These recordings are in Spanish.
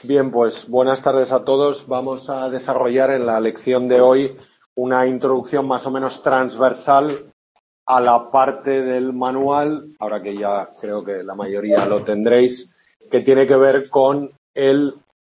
Bien, pues buenas tardes a todos. Vamos a desarrollar en la lección de hoy una introducción más o menos transversal a la parte del manual, ahora que ya creo que la mayoría lo tendréis, que tiene que ver con el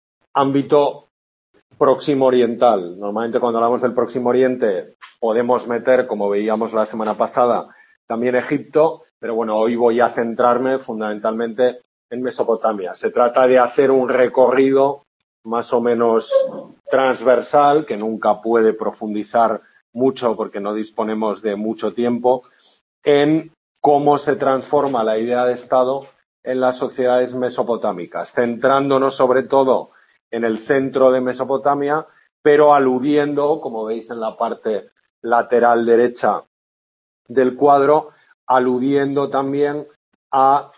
ámbito próximo oriental. Normalmente cuando hablamos del Próximo Oriente podemos meter, como veíamos la semana pasada, también Egipto, pero bueno, hoy voy a centrarme fundamentalmente en Mesopotamia. Se trata de hacer un recorrido más o menos transversal, que nunca puede profundizar mucho porque no disponemos de mucho tiempo, en cómo se transforma la idea de Estado en las sociedades mesopotámicas, centrándonos sobre todo en el centro de Mesopotamia, pero aludiendo, como veis en la parte lateral derecha del cuadro, aludiendo también a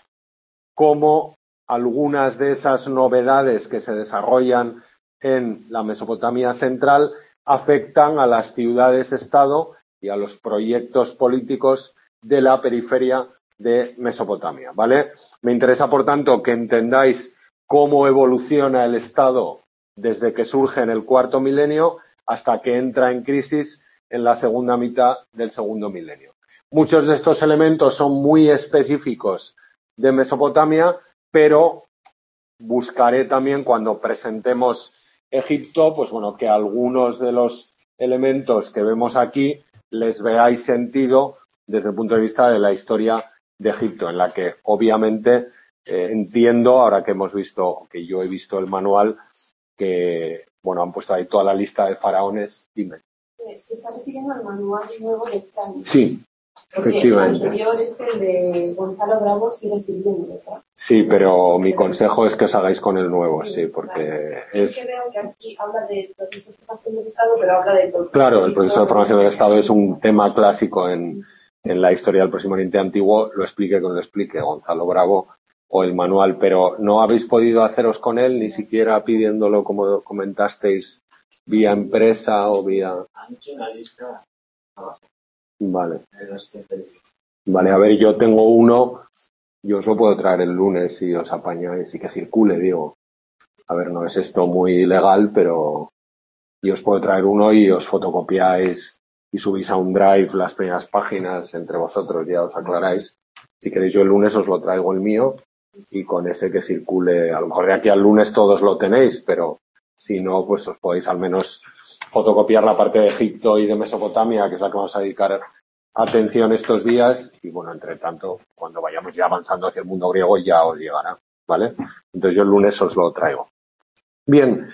cómo algunas de esas novedades que se desarrollan en la Mesopotamia central afectan a las ciudades-estado y a los proyectos políticos de la periferia de Mesopotamia, ¿vale? Me interesa, por tanto, que entendáis cómo evoluciona el Estado desde que surge en el cuarto milenio hasta que entra en crisis en la segunda mitad del segundo milenio. Muchos de estos elementos son muy específicos de Mesopotamia, pero buscaré también cuando presentemos Egipto, pues bueno, que algunos de los elementos que vemos aquí les veáis sentido desde el punto de vista de la historia de Egipto, en la que obviamente entiendo, ahora que hemos visto, que yo he visto el manual, que bueno, han puesto ahí toda la lista de faraones. Dime. Se está refiriendo al manual nuevo de este año. Sí. Efectivamente. El anterior, el de Gonzalo Bravo, sigue sirviendo, ¿verdad? Sí, pero mi consejo es que os hagáis con el nuevo, sí, porque claro. Es que veo que aquí habla del proceso de formación del Estado, pero habla de todo. Claro, el proceso de formación del Estado es un tema clásico en la historia del Próximo Oriente Antiguo, lo explique como lo explique Gonzalo Bravo o el manual, pero no habéis podido haceros con él, ni siquiera pidiéndolo, como comentasteis, vía empresa o vía... Han hecho una lista abajo. Vale. De los que pedí. Vale, a ver, yo tengo uno, yo os lo puedo traer el lunes si os apañáis y que circule, digo. A ver, no es esto muy legal, pero yo os puedo traer uno y os fotocopiáis y subís a un drive las primeras páginas entre vosotros, ya os aclaráis. Si queréis yo el lunes os lo traigo el mío y con ese que circule, a lo mejor de aquí al lunes todos lo tenéis, pero si no, pues os podéis al menos fotocopiar la parte de Egipto y de Mesopotamia, que es la que vamos a dedicar atención estos días, y bueno, entre tanto, cuando vayamos ya avanzando hacia el mundo griego ya os llegará, ¿vale? Entonces yo el lunes os lo traigo. Bien,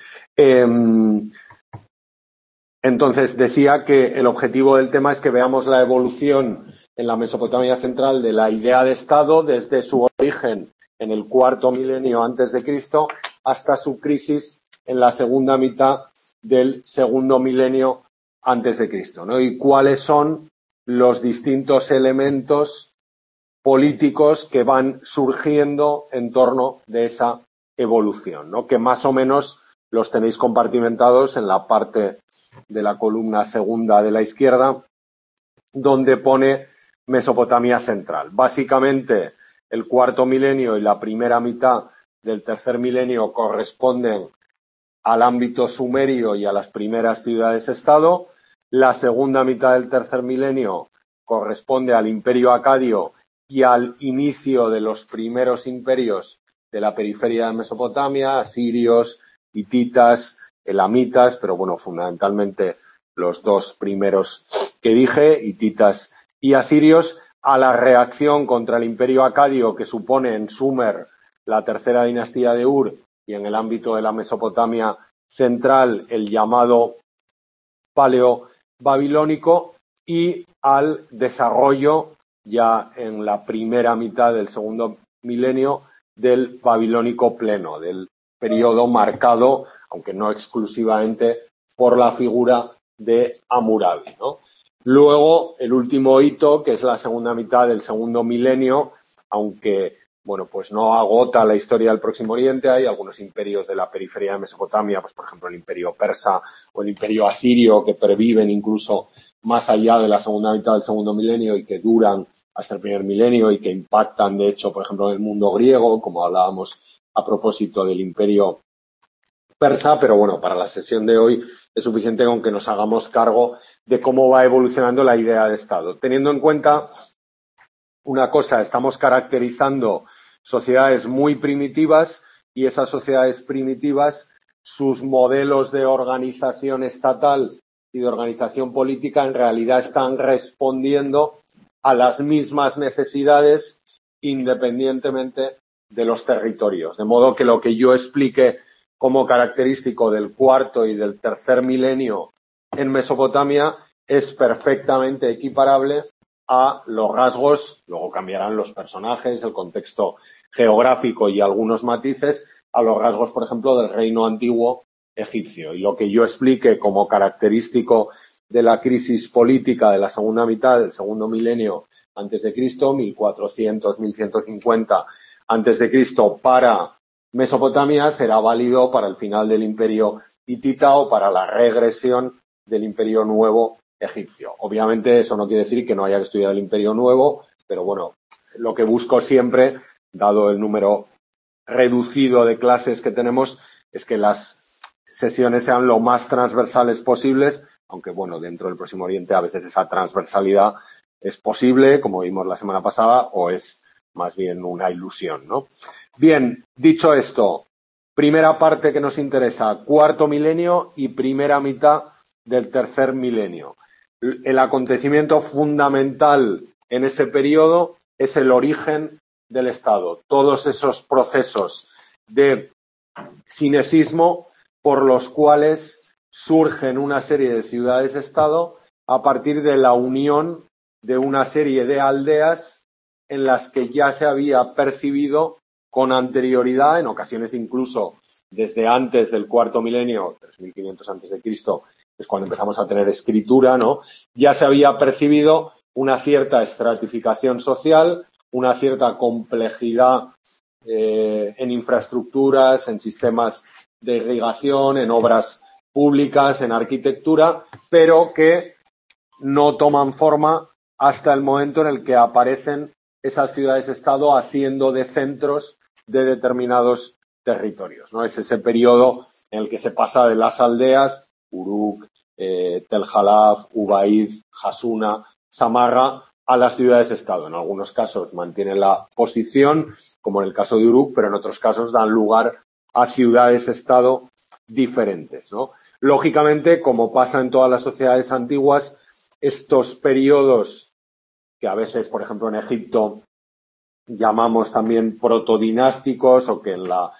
entonces decía que el objetivo del tema es que veamos la evolución en la Mesopotamia central de la idea de Estado desde su origen en el cuarto milenio antes de Cristo hasta su crisis en la segunda mitad del segundo milenio antes de Cristo, ¿no? Y cuáles son los distintos elementos políticos que van surgiendo en torno de esa evolución, ¿no? Que más o menos los tenéis compartimentados en la parte de la columna segunda de la izquierda, donde pone Mesopotamia central. Básicamente, el cuarto milenio y la primera mitad del tercer milenio corresponden al ámbito sumerio y a las primeras ciudades-estado. La segunda mitad del tercer milenio corresponde al imperio acadio y al inicio de los primeros imperios de la periferia de Mesopotamia, asirios, hititas, elamitas, pero bueno, fundamentalmente los dos primeros que dije, hititas y asirios, a la reacción contra el imperio acadio que supone en Sumer la tercera dinastía de Ur y en el ámbito de la Mesopotamia central el llamado paleo-babilónico, y al desarrollo ya en la primera mitad del segundo milenio del babilónico pleno, del periodo marcado, aunque no exclusivamente, por la figura de Hammurabi, ¿no? Luego, el último hito, que es la segunda mitad del segundo milenio, aunque bueno, pues no agota la historia del Próximo Oriente. Hay algunos imperios de la periferia de Mesopotamia, pues por ejemplo el imperio persa o el imperio asirio, que perviven incluso más allá de la segunda mitad del segundo milenio y que duran hasta el primer milenio y que impactan, de hecho, por ejemplo, en el mundo griego, como hablábamos a propósito del imperio dispersa, pero bueno, para la sesión de hoy es suficiente con que nos hagamos cargo de cómo va evolucionando la idea de Estado. Teniendo en cuenta una cosa, estamos caracterizando sociedades muy primitivas y esas sociedades primitivas, sus modelos de organización estatal y de organización política en realidad están respondiendo a las mismas necesidades independientemente de los territorios. De modo que lo que yo explique como característico del cuarto y del tercer milenio en Mesopotamia es perfectamente equiparable a los rasgos, luego cambiarán los personajes, el contexto geográfico y algunos matices, a los rasgos, por ejemplo, del reino antiguo egipcio. Y lo que yo explique como característico de la crisis política de la segunda mitad del segundo milenio antes de Cristo, 1400, 1150 antes de Cristo, para Mesopotamia, será válido para el final del imperio hitita o para la regresión del imperio nuevo egipcio. Obviamente eso no quiere decir que no haya que estudiar el imperio nuevo, pero bueno, lo que busco siempre, dado el número reducido de clases que tenemos, es que las sesiones sean lo más transversales posibles, aunque bueno, dentro del Próximo Oriente a veces esa transversalidad es posible, como vimos la semana pasada, o es más bien una ilusión, ¿no? Bien, dicho esto, primera parte que nos interesa, cuarto milenio y primera mitad del tercer milenio. El acontecimiento fundamental en ese periodo es el origen del Estado. Todos esos procesos de sinecismo por los cuales surgen una serie de ciudades-estado a partir de la unión de una serie de aldeas en las que ya se había percibido con anterioridad, en ocasiones incluso desde antes del cuarto milenio, 3500 antes de Cristo, es cuando empezamos a tener escritura, ¿no? Ya se había percibido una cierta estratificación social, una cierta complejidad en infraestructuras, en sistemas de irrigación, en obras públicas, en arquitectura, pero que no toman forma hasta el momento en el que aparecen esas ciudades-estado haciendo de centros de determinados territorios, ¿no? Es ese periodo en el que se pasa de las aldeas, Uruk, Tel Halaf, Ubaid, Hasuna, Samarra, a las ciudades-estado. En algunos casos mantienen la posición, como en el caso de Uruk, pero en otros casos dan lugar a ciudades-estado diferentes, ¿no? Lógicamente, como pasa en todas las sociedades antiguas, estos periodos que a veces, por ejemplo, en Egipto llamamos también protodinásticos o que en la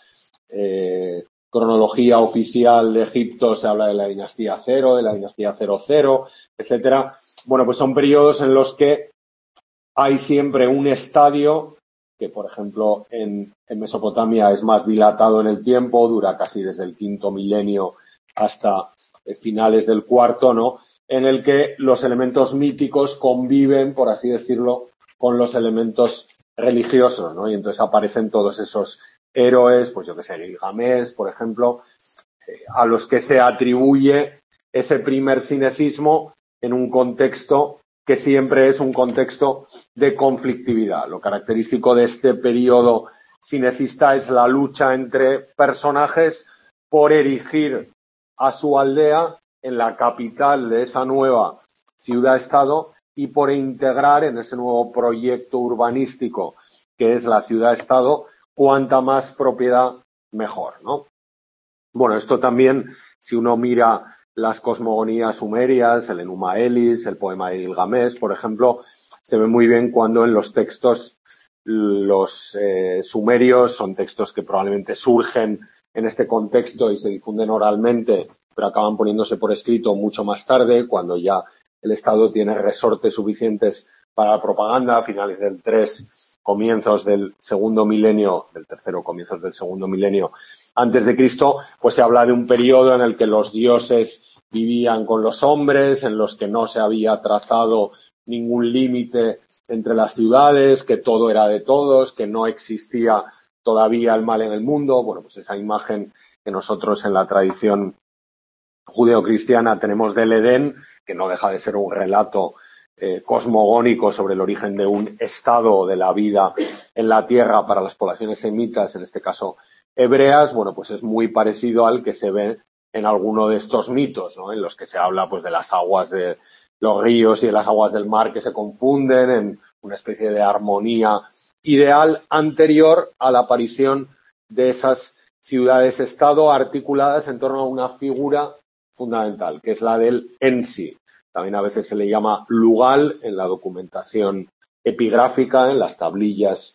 cronología oficial de Egipto se habla de la dinastía 0, de la dinastía 00, etcétera. Bueno, pues son periodos en los que hay siempre un estadio que, por ejemplo, en Mesopotamia es más dilatado en el tiempo, dura casi desde el quinto milenio hasta finales del cuarto, ¿no? En el que los elementos míticos conviven, por así decirlo, con los elementos religiosos, ¿no? Y entonces aparecen todos esos héroes, pues yo que sé, Gilgamesh, por ejemplo, a los que se atribuye ese primer sinecismo en un contexto que siempre es un contexto de conflictividad. Lo característico de este periodo sinecista es la lucha entre personajes por erigir a su aldea en la capital de esa nueva ciudad-estado y por integrar en ese nuevo proyecto urbanístico que es la ciudad-estado cuanta más propiedad mejor, ¿no? Bueno, esto también, si uno mira las cosmogonías sumerias, el Enuma Elis, el poema de Gilgamesh, por ejemplo, se ve muy bien cuando en los textos los sumerios son textos que probablemente surgen en este contexto y se difunden oralmente, pero acaban poniéndose por escrito mucho más tarde, cuando ya el Estado tiene resortes suficientes para la propaganda, a finales del 3, comienzos del segundo milenio, del tercero, comienzos del segundo milenio antes de Cristo, pues se habla de un periodo en el que los dioses vivían con los hombres, en los que no se había trazado ningún límite entre las ciudades, que todo era de todos, que no existía todavía el mal en el mundo. Bueno, pues esa imagen que nosotros en la tradición judeocristiana tenemos del Edén, que no deja de ser un relato cosmogónico sobre el origen de un estado de la vida en la tierra para las poblaciones semitas, en este caso hebreas, bueno, pues es muy parecido al que se ve en alguno de estos mitos, ¿no? En los que se habla pues de las aguas de los ríos y de las aguas del mar que se confunden en una especie de armonía ideal anterior a la aparición de esas ciudades-estado articuladas en torno a una figura fundamental, que es la del Ensi. También a veces se le llama Lugal en la documentación epigráfica, en las tablillas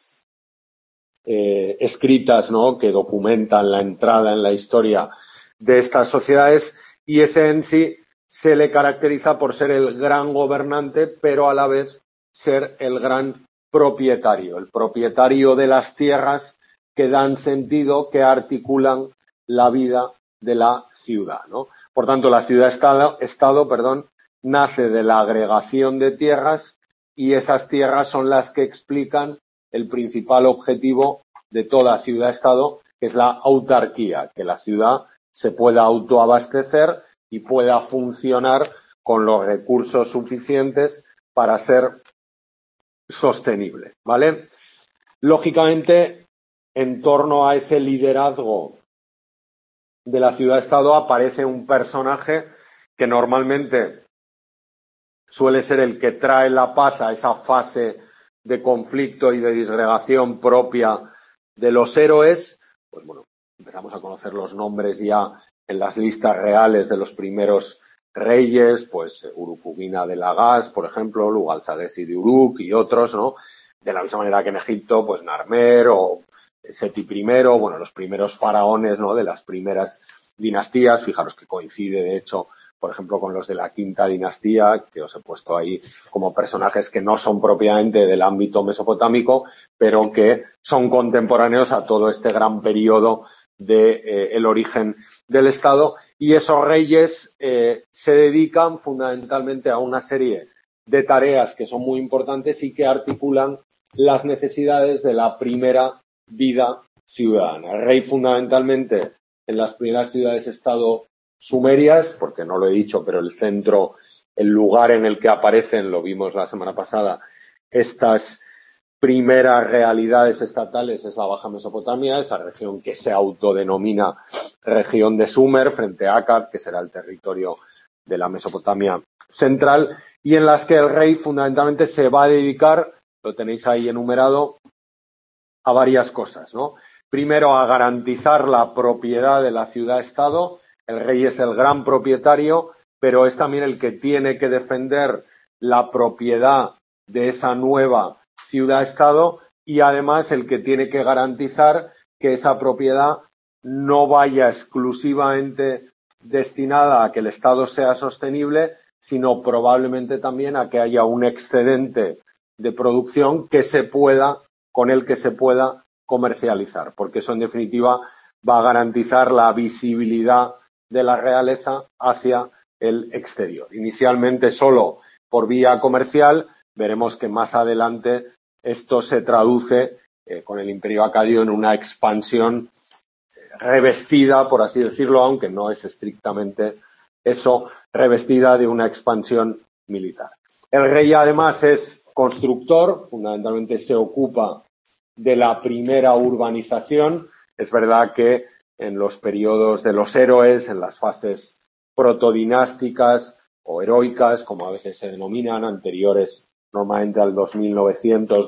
escritas, ¿no?, que documentan la entrada en la historia de estas sociedades, y ese Ensi se le caracteriza por ser el gran gobernante, pero a la vez ser el gran propietario, el propietario de las tierras que dan sentido, que articulan la vida de la ciudad, ¿no? Por tanto, la ciudad-estado, nace de la agregación de tierras, y esas tierras son las que explican el principal objetivo de toda ciudad-estado, que es la autarquía, que la ciudad se pueda autoabastecer y pueda funcionar con los recursos suficientes para ser sostenible, ¿vale? Lógicamente, en torno a ese liderazgo de la ciudad-estado aparece un personaje que normalmente suele ser el que trae la paz a esa fase de conflicto y de disgregación propia de los héroes. Pues bueno, empezamos a conocer los nombres ya en las listas reales de los primeros reyes, pues Urukugina de Lagash, por ejemplo, Lugal-Sagesi de Uruk y otros, ¿no? De la misma manera que en Egipto, pues Narmer o Seti I, bueno, los primeros faraones, ¿no?, de las primeras dinastías. Fijaros que coincide, de hecho, por ejemplo, con los de la quinta dinastía, que os he puesto ahí como personajes que no son propiamente del ámbito mesopotámico, pero que son contemporáneos a todo este gran periodo de el origen del Estado. Y esos reyes se dedican fundamentalmente a una serie de tareas que son muy importantes y que articulan las necesidades de la primera vida ciudadana. El rey, fundamentalmente, en las primeras ciudades-estado sumerias, porque no lo he dicho, pero el centro, el lugar en el que aparecen, lo vimos la semana pasada, estas primeras realidades estatales es la Baja Mesopotamia, esa región que se autodenomina región de Sumer, frente a Akkad, que será el territorio de la Mesopotamia central, y en las que el rey fundamentalmente se va a dedicar, lo tenéis ahí enumerado, a varias cosas, ¿no? Primero, a garantizar la propiedad de la ciudad-estado. El rey es el gran propietario, pero es también el que tiene que defender la propiedad de esa nueva ciudad-estado, y además el que tiene que garantizar que esa propiedad no vaya exclusivamente destinada a que el Estado sea sostenible, sino probablemente también a que haya un excedente de producción con el que se pueda comercializar, porque eso en definitiva va a garantizar la visibilidad de la realeza hacia el exterior. Inicialmente solo por vía comercial, veremos que más adelante esto se traduce con el Imperio Acadio en una expansión revestida, por así decirlo, aunque no es estrictamente eso, revestida de una expansión militar. El rey además es constructor, fundamentalmente se ocupa de la primera urbanización. Es verdad que en los periodos de los héroes, en las fases protodinásticas o heroicas, como a veces se denominan, anteriores normalmente al 2900,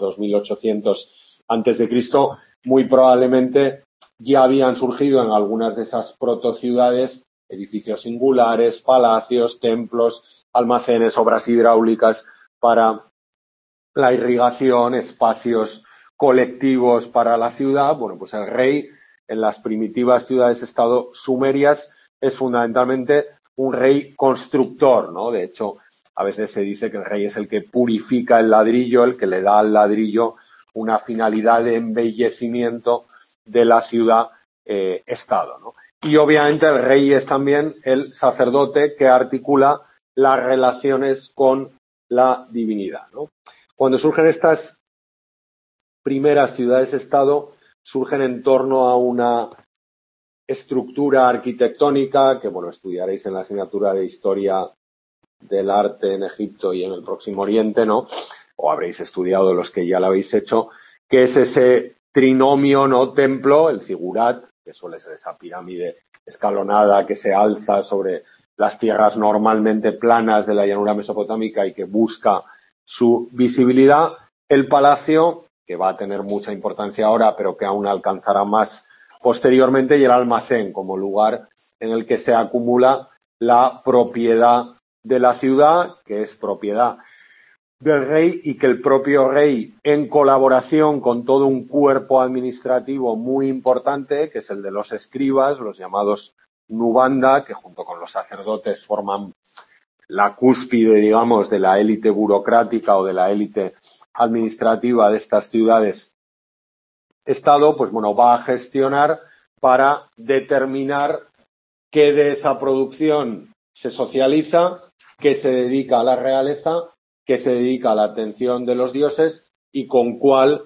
2800 antes de Cristo, muy probablemente ya habían surgido en algunas de esas protociudades edificios singulares, palacios, templos, almacenes, obras hidráulicas para la irrigación, espacios colectivos para la ciudad. Bueno, pues el rey en las primitivas ciudades-estado sumerias es fundamentalmente un rey constructor, ¿no? De hecho, a veces se dice que el rey es el que purifica el ladrillo, el que le da al ladrillo una finalidad de embellecimiento de la ciudad-estado, ¿no? Y obviamente el rey es también el sacerdote que articula las relaciones con la divinidad, ¿no? Cuando surgen estas primeras ciudades-estado, surgen en torno a una estructura arquitectónica que, bueno, estudiaréis en la asignatura de Historia del Arte en Egipto y en el Próximo Oriente, ¿no? O habréis estudiado los que ya lo habéis hecho, que es ese trinomio, ¿no?, templo, el zigurat, que suele ser esa pirámide escalonada que se alza sobre las tierras normalmente planas de la llanura mesopotámica y que busca su visibilidad. El palacio, que va a tener mucha importancia ahora, pero que aún alcanzará más posteriormente, y el almacén como lugar en el que se acumula la propiedad de la ciudad, que es propiedad del rey, y que el propio rey, en colaboración con todo un cuerpo administrativo muy importante, que es el de los escribas, los llamados nubanda, que junto con los sacerdotes forman la cúspide, digamos, de la élite burocrática o de la élite administrativa de estas ciudades-estado, pues bueno, va a gestionar para determinar qué de esa producción se socializa, qué se dedica a la realeza, qué se dedica a la atención de los dioses y con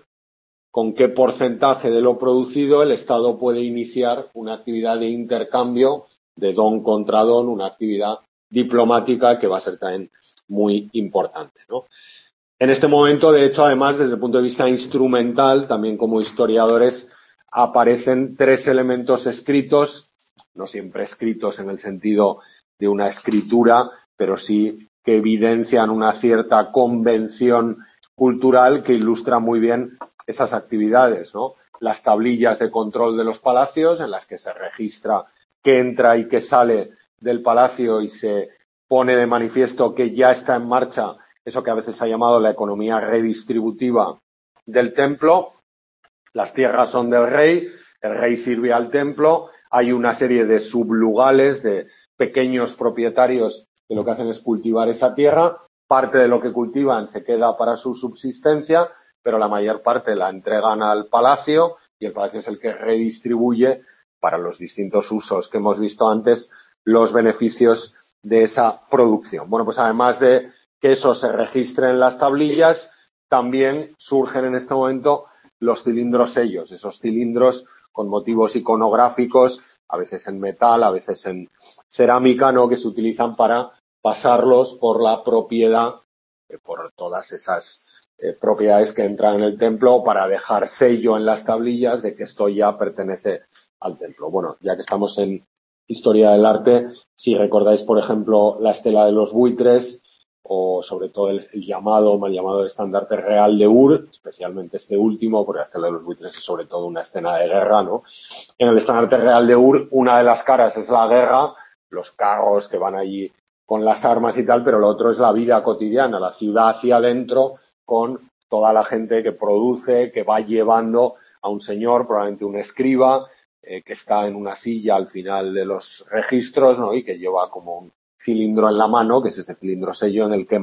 qué porcentaje de lo producido el Estado puede iniciar una actividad de intercambio de don contra don, una actividad diplomática que va a ser también muy importante, ¿no? En este momento, de hecho, además, desde el punto de vista instrumental, también como historiadores, aparecen 3 elementos escritos, no siempre escritos en el sentido de una escritura, pero sí que evidencian una cierta convención cultural que ilustra muy bien esas actividades, ¿no? Las tablillas de control de los palacios, en las que se registra qué entra y qué sale del palacio y se pone de manifiesto que ya está en marcha eso que a veces se ha llamado la economía redistributiva del templo. Las tierras son del rey, el rey sirve al templo, hay una serie de sublugales, de pequeños propietarios que lo que hacen es cultivar esa tierra, parte de lo que cultivan se queda para su subsistencia, pero la mayor parte la entregan al palacio y el palacio es el que redistribuye para los distintos usos que hemos visto antes los beneficios de esa producción. Bueno, pues además de que eso se registre en las tablillas, también surgen en este momento los cilindros sellos, esos cilindros con motivos iconográficos, a veces en metal, a veces en cerámica, ¿no?, que se utilizan para pasarlos por la propiedad, por todas esas propiedades que entran en el templo, para dejar sello en las tablillas de que esto ya pertenece al templo. Bueno, ya que estamos en historia del arte, si recordáis, por ejemplo, la estela de los buitres, o sobre todo el mal llamado estandarte real de Ur, especialmente este último, porque la estela de los buitres es sobre todo una escena de guerra, ¿no? En el estandarte real de Ur, una de las caras es la guerra, los carros que van allí con las armas y tal, pero lo otro es la vida cotidiana, la ciudad hacia adentro, con toda la gente que produce, que va llevando a un señor, probablemente un escriba, que está en una silla al final de los registros, ¿no?, y que lleva como un cilindro en la mano, que es ese cilindro sello en el que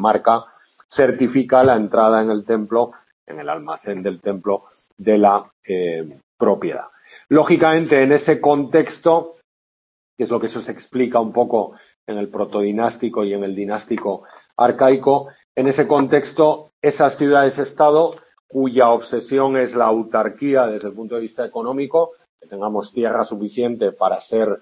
certifica la entrada en el templo, en el almacén del templo, de la propiedad. Lógicamente, en ese contexto, que es lo que eso se explica un poco en el protodinástico y en el dinástico arcaico, en ese contexto, esas ciudades-estado, cuya obsesión es la autarquía desde el punto de vista económico, que tengamos tierra suficiente para ser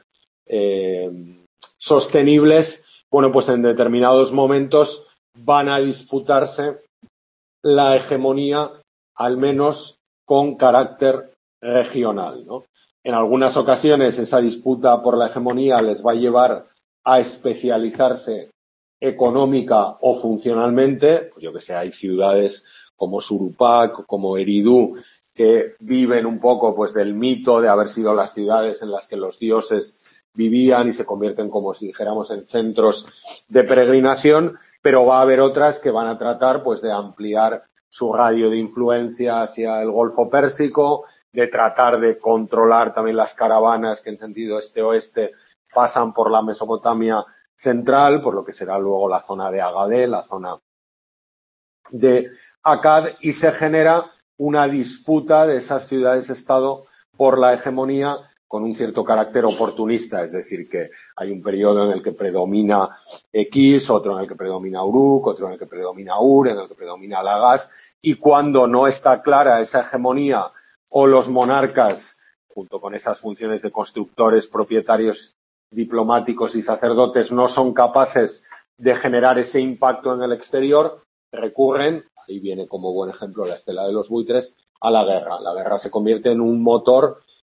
sostenibles, bueno, pues en determinados momentos van a disputarse la hegemonía, al menos con carácter regional, ¿no? En algunas ocasiones esa disputa por la hegemonía les va a llevar a especializarse económica o funcionalmente, pues yo que sé, hay ciudades como Surupac, como Eridu, que viven un poco pues del mito de haber sido las ciudades en las que los dioses vivían y se convierten, como si dijéramos, en centros de peregrinación, pero va a haber otras que van a tratar pues de ampliar su radio de influencia hacia el Golfo Pérsico, de tratar de controlar también las caravanas que en sentido este-oeste pasan por la Mesopotamia central, por lo que será luego la zona de Agadé, la zona de Akkad, y se genera una disputa de esas ciudades-estado por la hegemonía con un cierto carácter oportunista, es decir, que hay un periodo en el que predomina X, otro en el que predomina Uruk, otro en el que predomina Ur, en el que predomina Lagash, y cuando no está clara esa hegemonía o los monarcas, junto con esas funciones de constructores, propietarios, diplomáticos y sacerdotes, no son capaces de generar ese impacto en el exterior, recurren, ahí viene como buen ejemplo la estela de los buitres, a la guerra. La guerra se convierte en un motor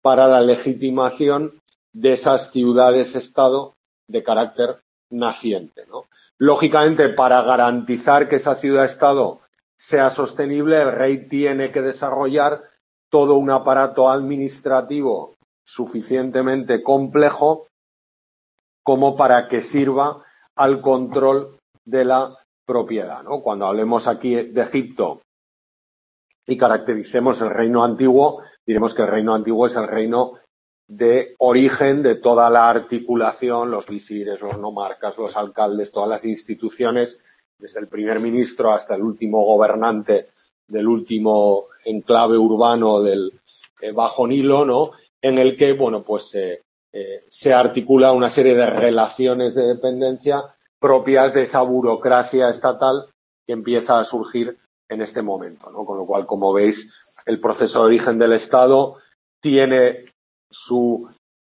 para la legitimación de esas ciudades-estado de carácter naciente, ¿no? Lógicamente, para garantizar que esa ciudad-estado sea sostenible, el rey tiene que desarrollar todo un aparato administrativo suficientemente complejo como para que sirva al control de la propiedad, ¿no? Cuando hablemos aquí de Egipto y caractericemos el reino antiguo, diremos que el reino antiguo es el reino de origen de toda la articulación, los visires, los nomarcas, los alcaldes, todas las instituciones, desde el primer ministro hasta el último gobernante del último enclave urbano del Bajo Nilo, ¿no? En el que, bueno, pues se articula una serie de relaciones de dependencia propias de esa burocracia estatal que empieza a surgir en este momento, ¿no? Con lo cual, como veis, el proceso de origen del Estado tiene sus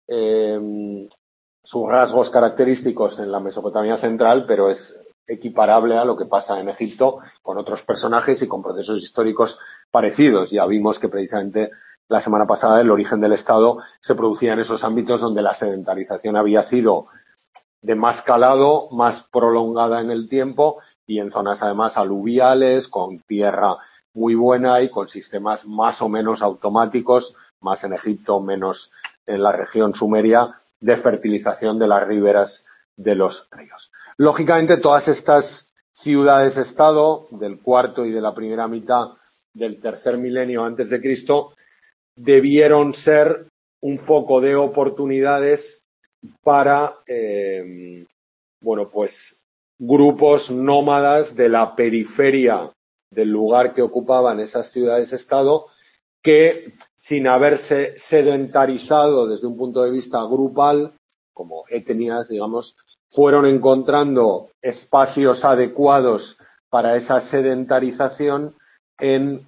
rasgos característicos en la Mesopotamia central, pero es equiparable a lo que pasa en Egipto con otros personajes y con procesos históricos parecidos. Ya vimos que precisamente la semana pasada el origen del Estado se producía en esos ámbitos donde la sedentarización había sido de más calado, más prolongada en el tiempo y en zonas además aluviales, con tierra muy buena y con sistemas más o menos automáticos, más en Egipto, menos en la región sumeria, de fertilización de las riberas de los ríos. Lógicamente, todas estas ciudades-estado del cuarto y de la primera mitad del tercer milenio antes de Cristo debieron ser un foco de oportunidades para, bueno, pues grupos nómadas de la periferia del lugar que ocupaban esas ciudades-estado que, sin haberse sedentarizado desde un punto de vista grupal, como etnias, digamos, fueron encontrando espacios adecuados para esa sedentarización en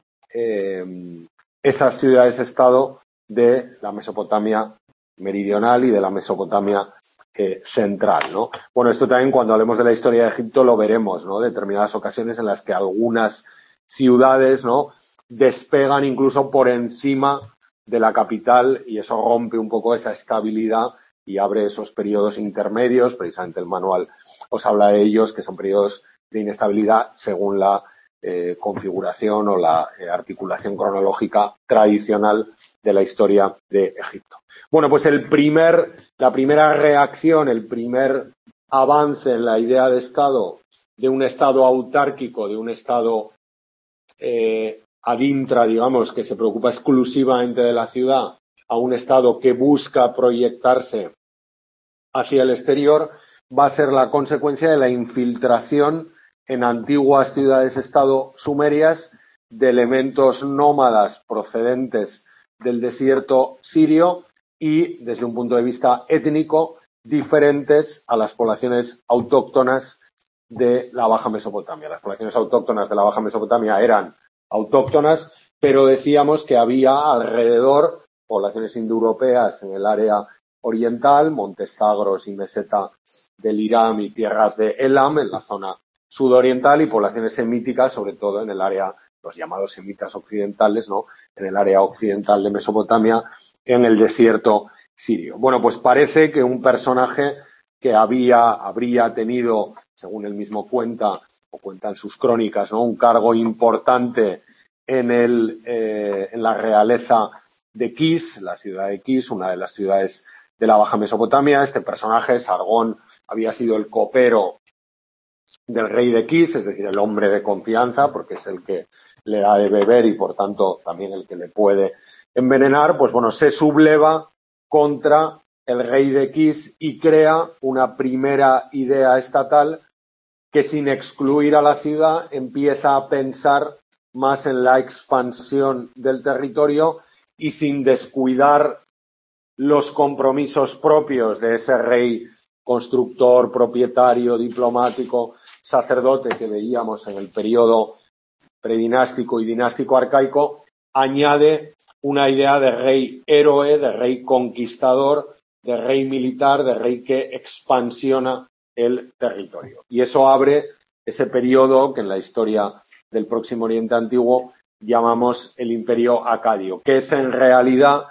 esas ciudades-estado de la Mesopotamia meridional y de la Mesopotamia central, ¿no? Bueno, esto también cuando hablemos de la historia de Egipto lo veremos, ¿no? Determinadas ocasiones en las que algunas ciudades, ¿no?, despegan incluso por encima de la capital y eso rompe un poco esa estabilidad y abre esos periodos intermedios, precisamente el manual os habla de ellos, que son periodos de inestabilidad según la configuración o la articulación cronológica tradicional de la historia de Egipto. Bueno, pues la primera reacción, el primer avance en la idea de Estado, de un Estado autárquico, de un Estado ad intra, digamos, que se preocupa exclusivamente de la ciudad, a un Estado que busca proyectarse hacia el exterior, va a ser la consecuencia de la infiltración en antiguas ciudades-estado sumerias de elementos nómadas procedentes del desierto sirio y, desde un punto de vista étnico, diferentes a las poblaciones autóctonas de la Baja Mesopotamia. Las poblaciones autóctonas de la Baja Mesopotamia eran autóctonas, pero decíamos que había alrededor poblaciones indoeuropeas en el área oriental, Montes Zagros y meseta del Iram y tierras de Elam en la zona sudoriental y poblaciones semíticas, sobre todo en el área, los llamados semitas occidentales, ¿no?, en el área occidental de Mesopotamia, en el desierto sirio. Bueno, pues parece que un personaje que habría tenido, según él mismo cuenta, o cuentan sus crónicas, ¿no?, un cargo importante en la realeza de Kis, la ciudad de Kis, una de las ciudades de la Baja Mesopotamia. Este personaje, Sargón, había sido el copero del rey de Kis, es decir, el hombre de confianza, porque es el que le da de beber y, por tanto, también el que le puede envenenar. Pues bueno, se subleva contra el rey de Kis y crea una primera idea estatal que, sin excluir a la ciudad, empieza a pensar más en la expansión del territorio y sin descuidar los compromisos propios de ese rey constructor, propietario, diplomático, sacerdote que veíamos en el periodo predinástico y dinástico arcaico, añade una idea de rey héroe, de rey conquistador, de rey militar, de rey que expansiona el territorio. Y eso abre ese periodo que en la historia del Próximo Oriente Antiguo llamamos el Imperio Acadio, que es en realidad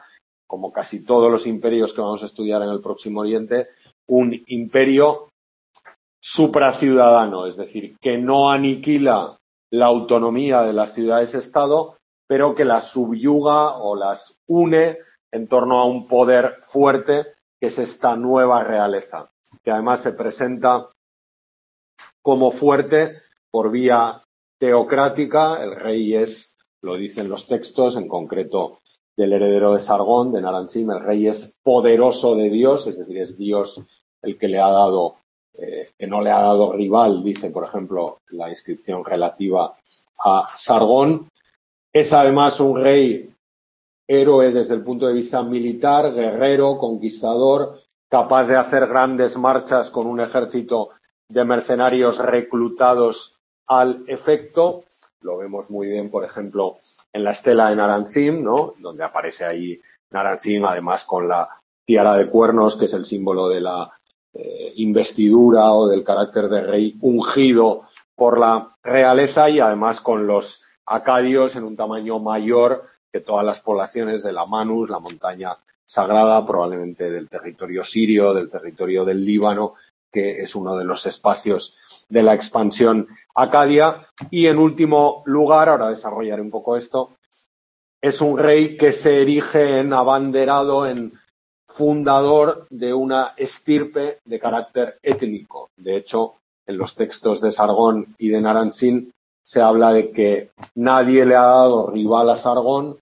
como casi todos los imperios que vamos a estudiar en el Próximo Oriente, un imperio supraciudadano, es decir, que no aniquila la autonomía de las ciudades-estado, pero que las subyuga o las une en torno a un poder fuerte, que es esta nueva realeza, que además se presenta como fuerte por vía teocrática. El rey es, lo dicen los textos, en concreto del heredero de Sargón, de Naram-Sin, el rey es poderoso de Dios, es decir, es Dios el que le ha dado, que no le ha dado rival, dice, por ejemplo, la inscripción relativa a Sargón. Es además un rey héroe desde el punto de vista militar, guerrero, conquistador, capaz de hacer grandes marchas con un ejército de mercenarios reclutados al efecto. Lo vemos muy bien, por ejemplo, en la estela de Naram-Sin, ¿no? Donde aparece ahí Naram-Sin, además con la tiara de cuernos, que es el símbolo de la investidura o del carácter de rey ungido por la realeza, y además con los acadios en un tamaño mayor que todas las poblaciones de la Manus, la montaña sagrada, probablemente del territorio sirio, del territorio del Líbano, que es uno de los espacios de la expansión acadia. Y en último lugar, ahora desarrollaré un poco esto, es un rey que se erige en abanderado, en fundador de una estirpe de carácter étnico. De hecho, en los textos de Sargón y de Naram-Sin se habla de que nadie le ha dado rival a Sargón,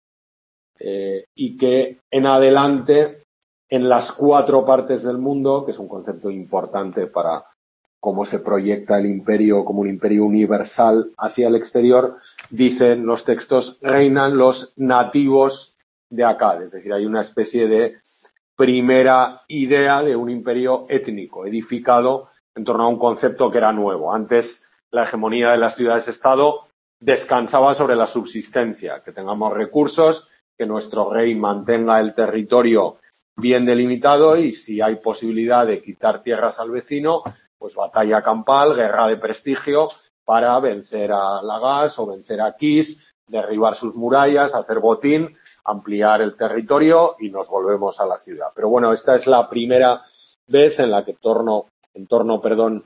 y que en adelante, en las 4 partes del mundo, que es un concepto importante para cómo se proyecta el imperio como un imperio universal hacia el exterior, dicen los textos, reinan los nativos de Akkad. Es decir, hay una especie de primera idea de un imperio étnico, edificado en torno a un concepto que era nuevo. Antes, la hegemonía de las ciudades-estado descansaba sobre la subsistencia, que tengamos recursos, que nuestro rey mantenga el territorio bien delimitado, y si hay posibilidad de quitar tierras al vecino, pues batalla campal, guerra de prestigio para vencer a Lagash o vencer a Kish, derribar sus murallas, hacer botín, ampliar el territorio y nos volvemos a la ciudad. Pero bueno, esta es la primera vez en la que en torno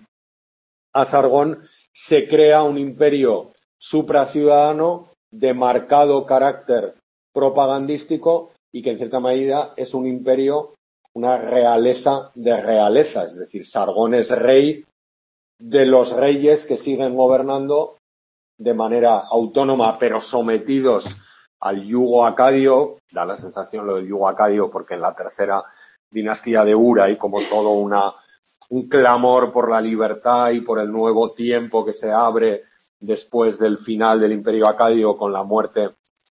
a Sargón se crea un imperio supraciudadano de marcado carácter propagandístico, y que en cierta medida es un imperio, una realeza de realezas. Es decir, Sargón es rey de los reyes que siguen gobernando de manera autónoma, pero sometidos al yugo acadio. Da la sensación lo del yugo acadio porque en la tercera dinastía de Ur hay como todo un clamor por la libertad y por el nuevo tiempo que se abre después del final del imperio acadio con la muerte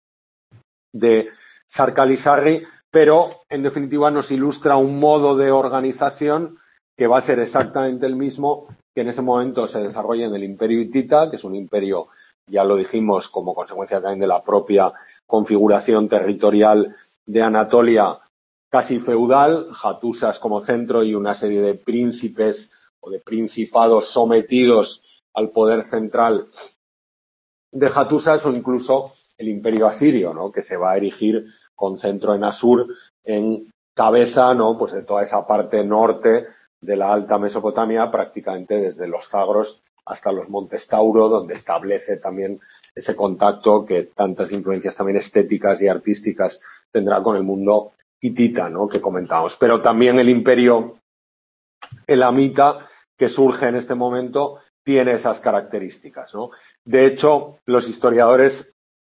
de Sarkali-Sarri, pero en definitiva nos ilustra un modo de organización que va a ser exactamente el mismo que en ese momento se desarrolla en el imperio hitita, que es un imperio, ya lo dijimos, como consecuencia también de la propia configuración territorial de Anatolia, casi feudal, Hattusas como centro y una serie de príncipes o de principados sometidos al poder central de Hattusas, o incluso el imperio asirio, ¿no? Que se va a erigir con centro en Asur, en cabeza, ¿no? Pues de toda esa parte norte de la Alta Mesopotamia, prácticamente desde los Zagros hasta los Montes Tauro, donde establece también ese contacto que tantas influencias también estéticas y artísticas tendrá con el mundo hitita, ¿no? Que comentamos. Pero también el imperio elamita, que surge en este momento, tiene esas características, ¿no? De hecho, los historiadores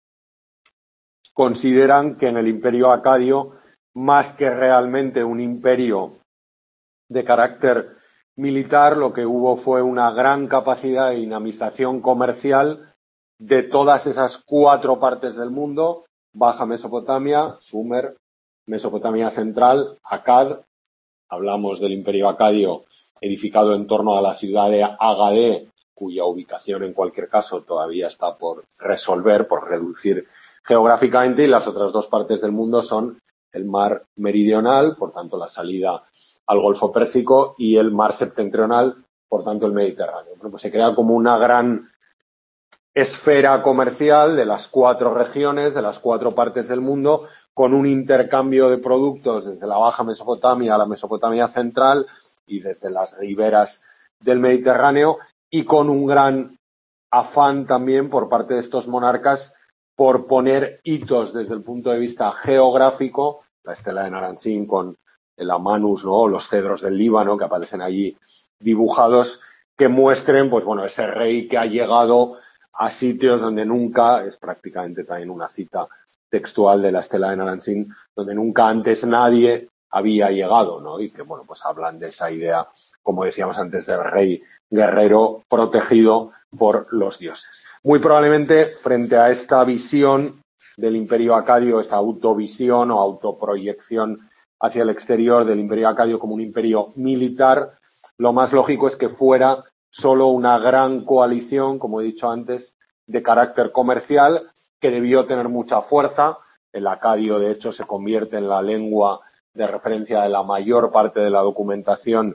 consideran que en el imperio acadio, más que realmente un imperio de carácter militar, lo que hubo fue una gran capacidad de dinamización comercial de todas esas 4 partes del mundo: Baja Mesopotamia, Sumer, Mesopotamia Central, Akkad. Hablamos del imperio acadio edificado en torno a la ciudad de Agadé, cuya ubicación en cualquier caso todavía está por resolver, por reducir geográficamente, y las otras 2 partes del mundo son el mar meridional, por tanto la salida al Golfo Pérsico, y el mar septentrional, por tanto el Mediterráneo. Bueno, pues se crea como una gran esfera comercial de las 4 regiones, de las 4 partes del mundo, con un intercambio de productos desde la Baja Mesopotamia a la Mesopotamia central y desde las riberas del Mediterráneo, y con un gran afán también por parte de estos monarcas por poner hitos desde el punto de vista geográfico, la estela de Naranjin con el Amanus, ¿no?, los cedros del Líbano que aparecen allí dibujados, que muestren, pues bueno, ese rey que ha llegado a sitios donde nunca, es prácticamente también una cita textual de la estela de Naranjin, donde nunca antes nadie había llegado, ¿no? Y que, bueno, pues hablan de esa idea, como decíamos antes, del rey guerrero protegido por los dioses. Muy probablemente, frente a esta visión del imperio acadio, esa autovisión o autoproyección hacia el exterior del imperio acadio como un imperio militar, lo más lógico es que fuera solo una gran coalición, como he dicho antes, de carácter comercial, que debió tener mucha fuerza. El acadio, de hecho, se convierte en la lengua de referencia de la mayor parte de la documentación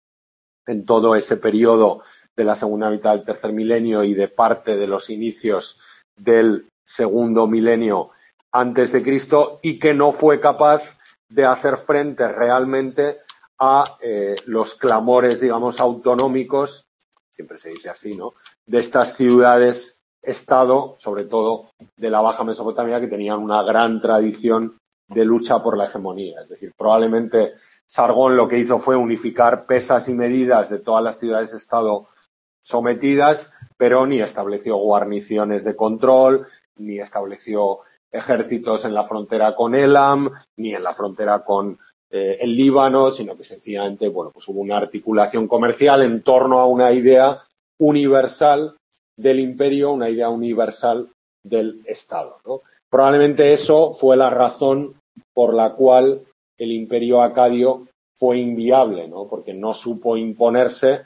en todo ese periodo de la segunda mitad del tercer milenio y de parte de los inicios del segundo milenio antes de Cristo, y que no fue capaz de hacer frente realmente a los clamores, digamos, autonómicos, siempre se dice así, ¿no?, de estas ciudades-estado, sobre todo de la Baja Mesopotamia, que tenían una gran tradición de lucha por la hegemonía. Es decir, probablemente Sargón lo que hizo fue unificar pesas y medidas de todas las ciudades-estado sometidas, pero ni estableció guarniciones de control, ni estableció ejércitos en la frontera con Elam, ni en la frontera con el Líbano, sino que sencillamente, bueno, pues hubo una articulación comercial en torno a una idea universal del imperio, una idea universal del Estado, ¿no? Probablemente eso fue la razón por la cual el imperio acadio fue inviable, ¿no?, porque no supo imponerse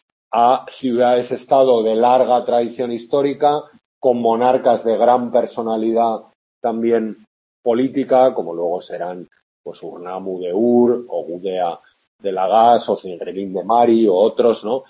a ciudades-estado de larga tradición histórica, con monarcas de gran personalidad también política, como luego serán pues Urnamu de Ur, o Gudea de Lagash, o Zinrelin de Mari, o otros, ¿no?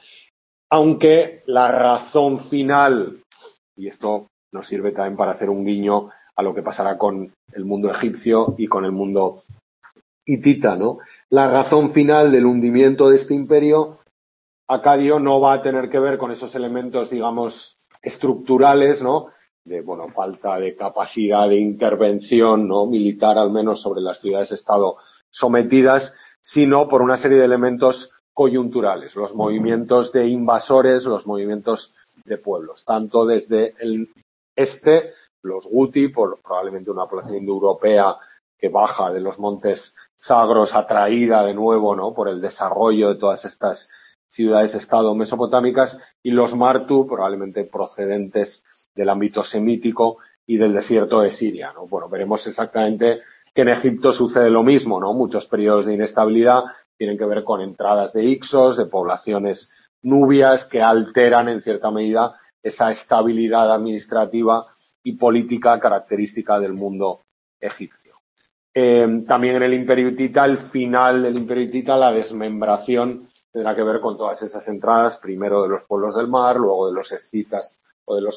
Aunque la razón final, y esto nos sirve también para hacer un guiño a lo que pasará con el mundo egipcio y con el mundo hitita, ¿no?, la razón final del hundimiento de este imperio acadio no va a tener que ver con esos elementos, digamos, estructurales, ¿no?, de, bueno, falta de capacidad de intervención, ¿no?, militar, al menos sobre las ciudades-estado sometidas, sino por una serie de elementos coyunturales, los movimientos de invasores, los movimientos de pueblos, tanto desde el este, los Guti, probablemente una población indoeuropea que baja de los montes Zagros, atraída de nuevo, ¿no?, por el desarrollo de todas estas ciudades-estado mesopotámicas, y los Martu, probablemente procedentes del ámbito semítico y del desierto de Siria, ¿no? Bueno, veremos exactamente que en Egipto sucede lo mismo, ¿no? Muchos periodos de inestabilidad tienen que ver con entradas de Ixos, de poblaciones nubias, que alteran en cierta medida esa estabilidad administrativa y política característica del mundo egipcio. También en el Imperio Hitita, el final del Imperio Hitita, la desmembración, tendrá que ver con todas esas entradas, primero de los pueblos del mar, luego de los escitas o de los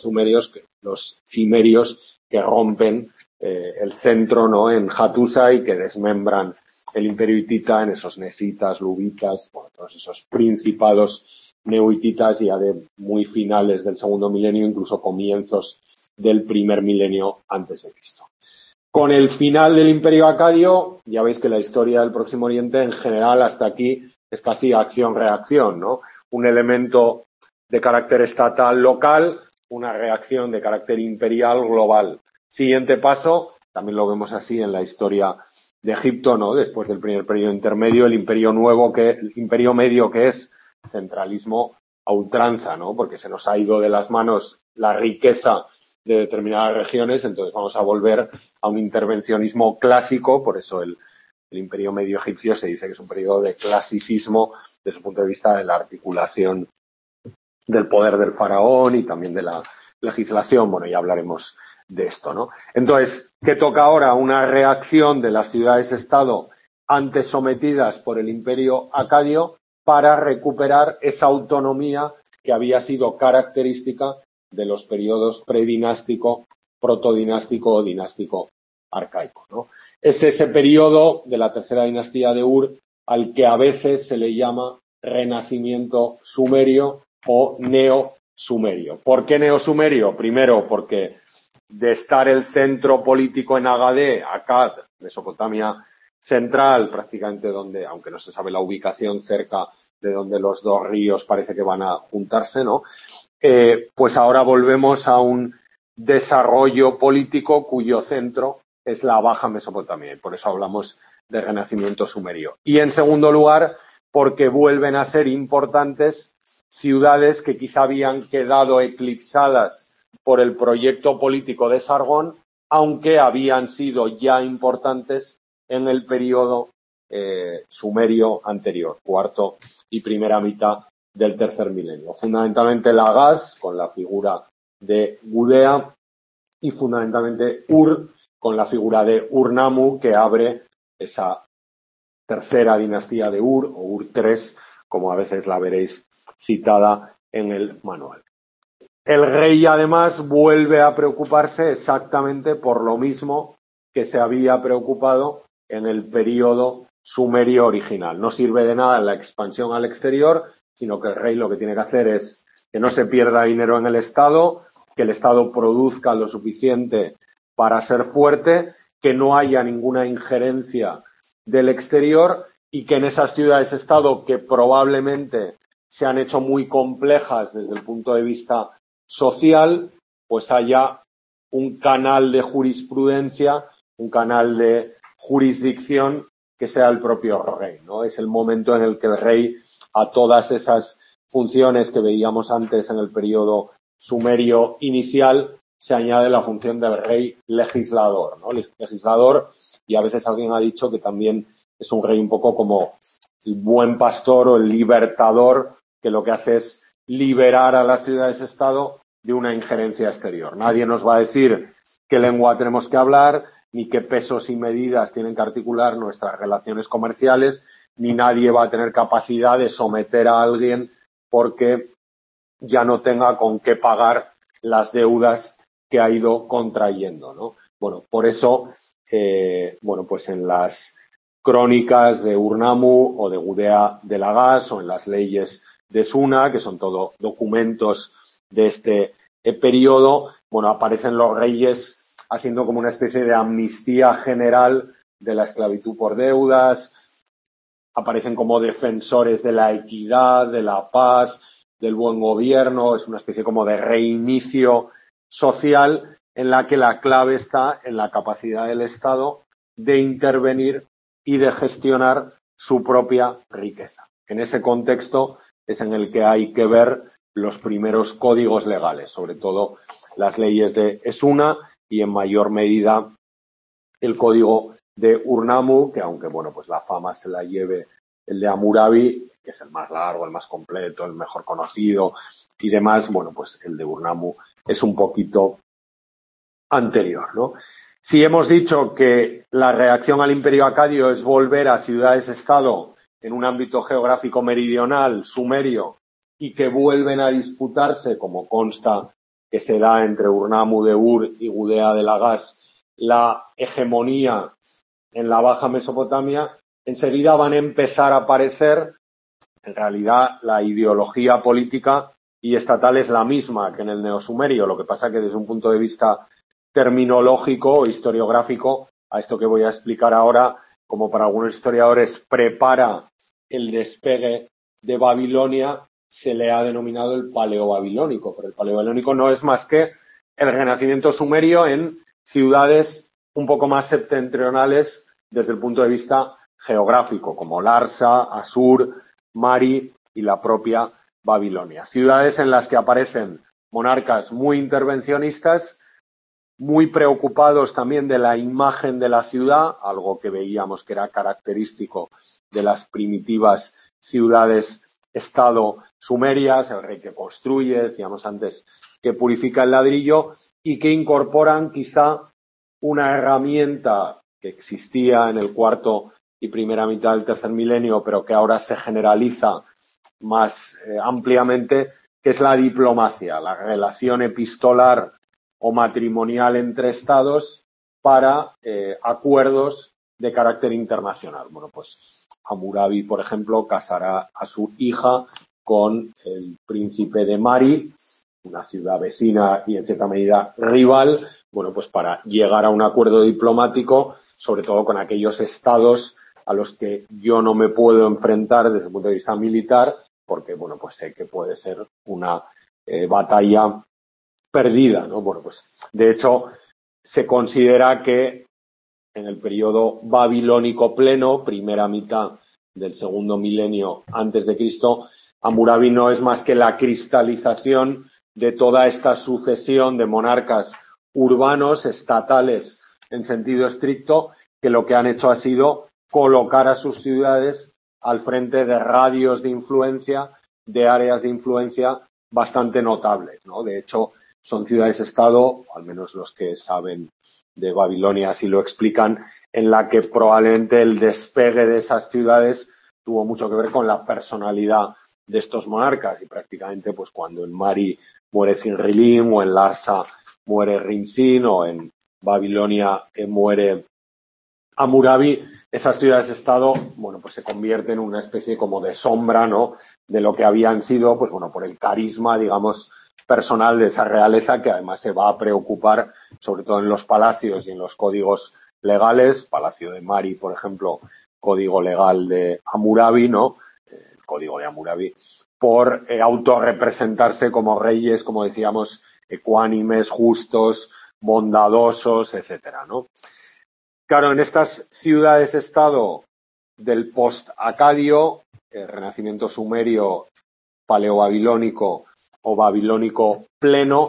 cimerios que rompen el centro, ¿no?, en Hattusa, y que desmembran el imperio hitita en esos nesitas, lubitas, bueno, todos esos principados neohititas ya de muy finales del segundo milenio, incluso comienzos del primer milenio antes de Cristo. Con el final del imperio acadio, ya veis que la historia del Próximo Oriente en general hasta aquí es casi acción-reacción, ¿no? Un elemento de carácter estatal local, una reacción de carácter imperial global. Siguiente paso, también lo vemos así en la historia de Egipto, ¿no?, después del primer periodo intermedio, el imperio medio, que es centralismo a ultranza, ¿no?, porque se nos ha ido de las manos la riqueza de determinadas regiones, entonces vamos a volver a un intervencionismo clásico. Por eso el imperio medio egipcio se dice que es un periodo de clasicismo desde el punto de vista de la articulación del poder del faraón y también de la legislación. Bueno, ya hablaremos de esto, ¿no? Entonces, ¿qué toca ahora? Una reacción de las ciudades-estado antes sometidas por el imperio acadio para recuperar esa autonomía que había sido característica de los periodos predinástico, protodinástico o dinástico arcaico, ¿no? Es ese periodo de la tercera dinastía de Ur al que a veces se le llama renacimiento sumerio o neo-sumerio. ¿Por qué neo-sumerio? Primero, porque de estar el centro político en Agadé, Akkad, Mesopotamia central, prácticamente donde, aunque no se sabe la ubicación, cerca de donde los dos ríos parece que van a juntarse, ¿no? Pues ahora volvemos a un desarrollo político cuyo centro es la Baja Mesopotamia, y por eso hablamos de renacimiento sumerio. Y en segundo lugar, porque vuelven a ser importantes ciudades que quizá habían quedado eclipsadas por el proyecto político de Sargón, aunque habían sido ya importantes en el periodo sumerio anterior, cuarto y primera mitad del tercer milenio. Fundamentalmente Lagash, con la figura de Gudea, y fundamentalmente Ur, con la figura de Ur-Nammu, que abre esa tercera dinastía de Ur, o Ur III, como a veces la veréis citada en el manual. El rey, además, vuelve a preocuparse exactamente por lo mismo que se había preocupado en el periodo sumerio original. No sirve de nada la expansión al exterior, sino que el rey lo que tiene que hacer es que no se pierda dinero en el Estado, que el Estado produzca lo suficiente para ser fuerte, que no haya ninguna injerencia del exterior y que en esas ciudades-estado que probablemente se han hecho muy complejas desde el punto de vista social, pues haya un canal de jurisprudencia, un canal de jurisdicción que sea el propio rey, ¿no? Es el momento en el que el rey, a todas esas funciones que veíamos antes en el periodo sumerio inicial, se añade la función del rey legislador, ¿no? Legislador, y a veces alguien ha dicho que también es un rey un poco como el buen pastor o el libertador, que lo que hace es liberar a las ciudades-estado de una injerencia exterior. Nadie nos va a decir qué lengua tenemos que hablar, ni qué pesos y medidas tienen que articular nuestras relaciones comerciales, ni nadie va a tener capacidad de someter a alguien porque ya no tenga con qué pagar las deudas que ha ido contrayendo, ¿no? Bueno, por eso, pues en las crónicas de Ur-Nammu o de Gudea de Lagash o en las leyes de Suna, que son todo documentos de este periodo, bueno, aparecen los reyes haciendo como una especie de amnistía general de la esclavitud por deudas, aparecen como defensores de la equidad, de la paz, del buen gobierno, es una especie como de reinicio social en la que la clave está en la capacidad del Estado de intervenir y de gestionar su propia riqueza. En ese contexto es en el que hay que ver los primeros códigos legales, sobre todo las leyes de Esuna y en mayor medida el código de Ur-Nammu, que aunque bueno, pues la fama se la lleve el de Hammurabi, que es el más largo, el más completo, el mejor conocido y demás, bueno, pues el de Ur-Nammu es un poquito anterior, ¿no? Si hemos dicho que la reacción al Imperio Acadio es volver a ciudades-estado en un ámbito geográfico meridional, sumerio, y que vuelven a disputarse, como consta que se da entre Ur-Nammu de Ur y Gudea de Lagash, la hegemonía en la Baja Mesopotamia, enseguida van a empezar a aparecer, en realidad, la ideología política y estatal es la misma que en el neosumerio, lo que pasa que desde un punto de vista terminológico o historiográfico, a esto que voy a explicar ahora, como para algunos historiadores prepara el despegue de Babilonia, se le ha denominado el paleobabilónico, pero el paleobabilónico no es más que el renacimiento sumerio en ciudades un poco más septentrionales desde el punto de vista geográfico, como Larsa, Asur, Mari y la propia Babilonia. Ciudades en las que aparecen monarcas muy intervencionistas, muy preocupados también de la imagen de la ciudad, algo que veíamos que era característico de las primitivas ciudades-estado sumerias, el rey que construye, decíamos antes, que purifica el ladrillo y que incorporan quizá una herramienta que existía en el cuarto y primera mitad del tercer milenio, pero que ahora se generaliza más ampliamente, que es la diplomacia, la relación epistolar o matrimonial entre estados para acuerdos de carácter internacional. Bueno, pues Hammurabi, por ejemplo, casará a su hija con el príncipe de Mari, una ciudad vecina y en cierta medida rival, bueno, pues para llegar a un acuerdo diplomático, sobre todo con aquellos estados a los que yo no me puedo enfrentar desde el punto de vista militar, porque, bueno, pues sé que puede ser una batalla perdida, ¿no? Bueno, pues de hecho se considera que en el periodo babilónico pleno, primera mitad del segundo milenio antes de Cristo, Hammurabi no es más que la cristalización de toda esta sucesión de monarcas urbanos, estatales en sentido estricto, que lo que han hecho ha sido colocar a sus ciudades al frente de radios de influencia, de áreas de influencia bastante notables, ¿no? De hecho, son ciudades-estado, al menos los que saben de Babilonia así lo explican, en la que probablemente el despegue de esas ciudades tuvo mucho que ver con la personalidad de estos monarcas y prácticamente pues cuando en Mari muere Sinrilim o en Larsa muere Rin-Sin o en Babilonia muere Hammurabi, esas ciudades-estado, bueno, pues se convierten en una especie como de sombra, ¿no? De lo que habían sido, pues bueno, por el carisma, digamos, personal de esa realeza que además se va a preocupar, sobre todo en los palacios y en los códigos legales, Palacio de Mari, por ejemplo, código legal de Hammurabi, ¿no? El código de Hammurabi, por autorrepresentarse como reyes, como decíamos, ecuánimes, justos, bondadosos, etcétera, ¿no? Claro, en estas ciudades-estado del post-acadio, el renacimiento sumerio, paleobabilónico o babilónico pleno,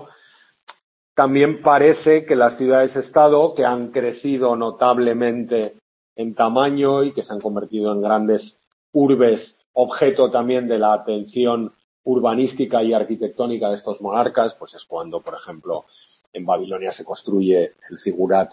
también parece que las ciudades-estado, que han crecido notablemente en tamaño y que se han convertido en grandes urbes, objeto también de la atención urbanística y arquitectónica de estos monarcas, pues es cuando, por ejemplo, en Babilonia se construye el zigurat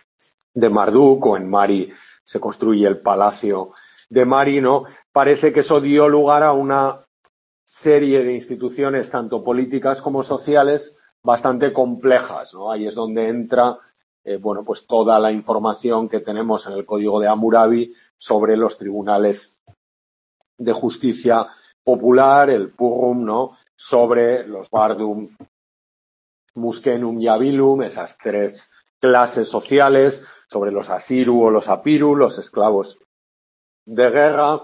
de Marduk o en Mari se construye el palacio de Mari, ¿no? Parece que eso dio lugar a una serie de instituciones, tanto políticas como sociales, bastante complejas, ¿no? Ahí es donde entra, bueno, pues toda la información que tenemos en el Código de Hammurabi sobre los tribunales de justicia popular, el Purrum, ¿no? Sobre los Bardum, Muskenum y Abilum, esas tres clases sociales, sobre los Asiru o los Apiru, los esclavos de guerra,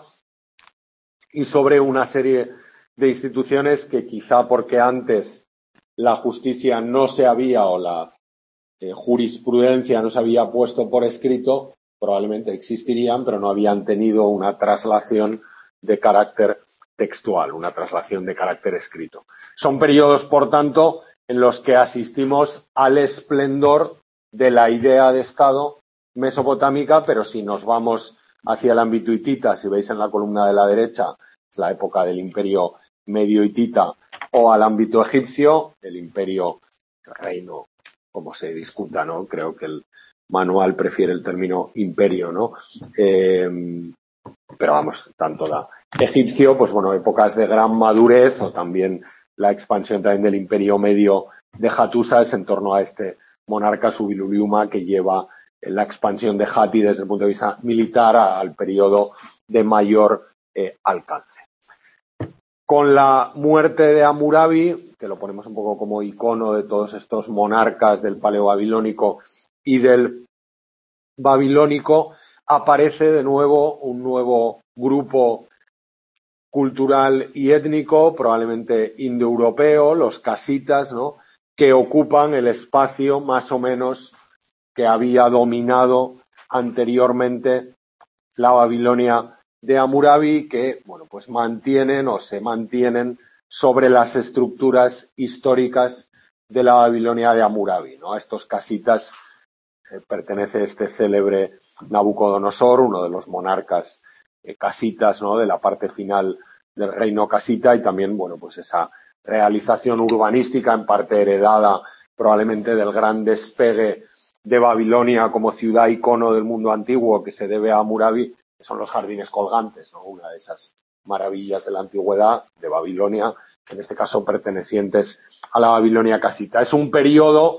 y sobre una serie de instituciones que quizá porque antes la justicia no se había o la jurisprudencia no se había puesto por escrito, probablemente existirían, pero no habían tenido una traslación de carácter textual, una traslación de carácter escrito. Son periodos, por tanto, en los que asistimos al esplendor de la idea de Estado mesopotámica, pero si nos vamos hacia el ámbito hitita, si veis en la columna de la derecha, es la época del imperio medio hitita, o al ámbito egipcio, el imperio, el reino, como se discuta, ¿no? Creo que el manual prefiere el término imperio, ¿no? Pero vamos, tanto da. Egipcio, pues bueno, épocas de gran madurez o también la expansión también del imperio medio de Hattusa es en torno a este monarca Subiluliuma que lleva la expansión de Hatti desde el punto de vista militar al periodo de mayor alcance. Con la muerte de Hammurabi, que lo ponemos un poco como icono de todos estos monarcas del paleobabilónico y del babilónico, aparece de nuevo un nuevo grupo cultural y étnico, probablemente indoeuropeo, los casitas, ¿no?, que ocupan el espacio más o menos que había dominado anteriormente la Babilonia de Hammurabi, que, bueno, pues mantienen o se mantienen sobre las estructuras históricas de la Babilonia de Hammurabi, ¿no? A estos casitas pertenece este célebre Nabucodonosor, uno de los monarcas casitas, ¿no?, de la parte final del reino casita, y también, bueno, pues esa realización urbanística en parte heredada probablemente del gran despegue de Babilonia como ciudad icono del mundo antiguo que se debe a Hammurabi, que son los jardines colgantes, ¿no?, una de esas maravillas de la antigüedad de Babilonia, en este caso pertenecientes a la Babilonia casita. Es un periodo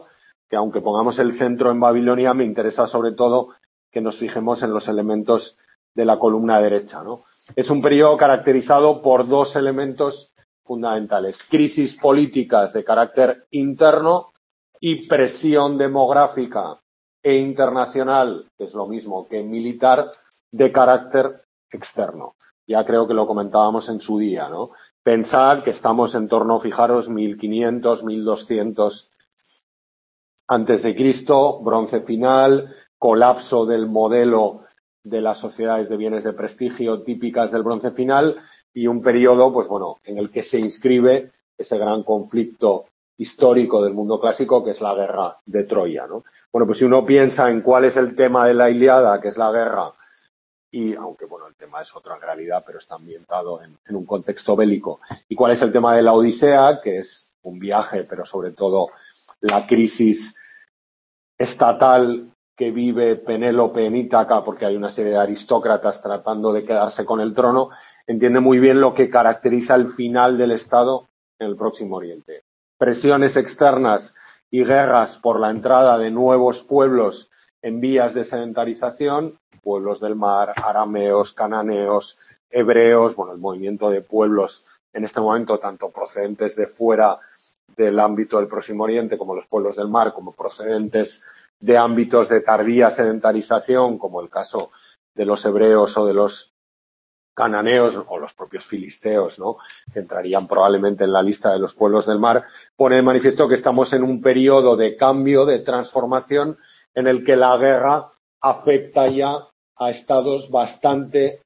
que aunque pongamos el centro en Babilonia, me interesa sobre todo que nos fijemos en los elementos de la columna derecha, ¿no? Es un periodo caracterizado por dos elementos fundamentales: crisis políticas de carácter interno y presión demográfica e internacional, que es lo mismo que militar, de carácter externo. Ya creo que lo comentábamos en su día, ¿no? Pensad que estamos en torno, fijaros, 1500, 1200 antes de Cristo, bronce final, colapso del modelo de las sociedades de bienes de prestigio típicas del bronce final y un periodo, pues bueno, en el que se inscribe ese gran conflicto histórico del mundo clásico que es la guerra de Troya, ¿no? Bueno, pues si uno piensa en cuál es el tema de la Ilíada, que es la guerra, y aunque bueno, el tema es otro en realidad, pero está ambientado en un contexto bélico, y cuál es el tema de la Odisea, que es un viaje, pero sobre todo la crisis estatal que vive Penélope en Ítaca, porque hay una serie de aristócratas tratando de quedarse con el trono, entiende muy bien lo que caracteriza el final del Estado en el Próximo Oriente. Presiones externas y guerras por la entrada de nuevos pueblos en vías de sedentarización, pueblos del mar, arameos, cananeos, hebreos, bueno, el movimiento de pueblos en este momento, tanto procedentes de fuera del ámbito del Próximo Oriente, como los pueblos del mar, como procedentes de ámbitos de tardía sedentarización, como el caso de los hebreos o de los cananeos o los propios filisteos, ¿no?, que entrarían probablemente en la lista de los pueblos del mar, pone de manifiesto que estamos en un periodo de cambio, de transformación, en el que la guerra afecta ya a estados bastante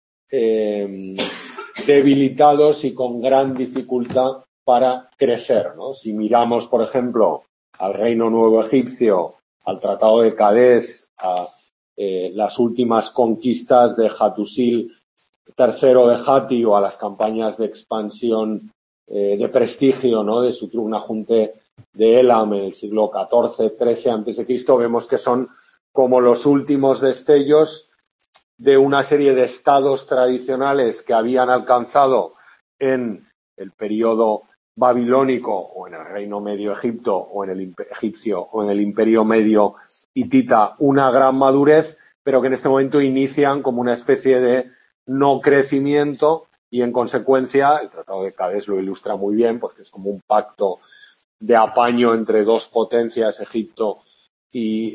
debilitados y con gran dificultad para crecer, ¿no? Si miramos, por ejemplo, al Reino Nuevo Egipcio, al Tratado de Cadés, a las últimas conquistas de Hatusil III de Hati o a las campañas de expansión de prestigio, ¿no?, de Sutrug-Najunte de Elam en el siglo XIV, XIII a.C., vemos que son como los últimos destellos de una serie de estados tradicionales que habían alcanzado en el periodo babilónico o en el Reino Medio Egipto o en el egipcio o en el Imperio Medio hitita una gran madurez, pero que en este momento inician como una especie de no crecimiento y en consecuencia el Tratado de Cadés lo ilustra muy bien porque es como un pacto de apaño entre dos potencias, Egipto y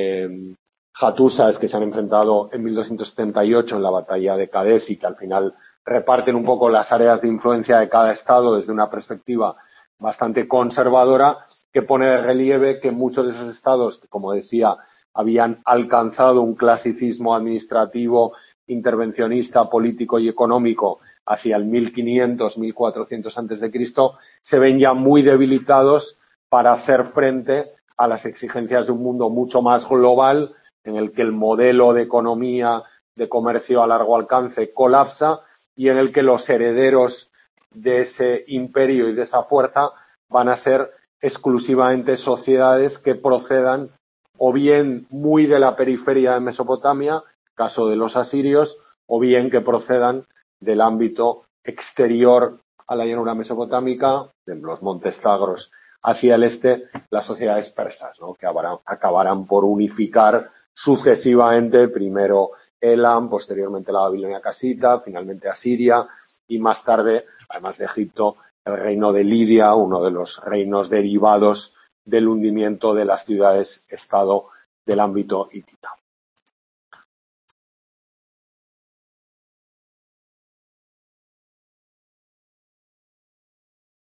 Hattusas, que se han enfrentado en 1278 en la batalla de Cadés y que al final reparten un poco las áreas de influencia de cada estado desde una perspectiva bastante conservadora, que pone de relieve que muchos de esos estados, que, como decía, habían alcanzado un clasicismo administrativo, intervencionista, político y económico hacia el 1500, 1400 antes de Cristo, se ven ya muy debilitados para hacer frente a las exigencias de un mundo mucho más global, en el que el modelo de economía, de comercio a largo alcance colapsa y en el que los herederos de ese imperio y de esa fuerza van a ser exclusivamente sociedades que procedan o bien muy de la periferia de Mesopotamia, caso de los asirios, o bien que procedan del ámbito exterior a la llanura mesopotámica, de los montes Zagros hacia el este, las sociedades persas, ¿no?, que acabarán por unificar sucesivamente, primero Elam, posteriormente la Babilonia casita, finalmente Asiria y más tarde, además de Egipto, el reino de Lidia, uno de los reinos derivados del hundimiento de las ciudades-estado del ámbito hitita.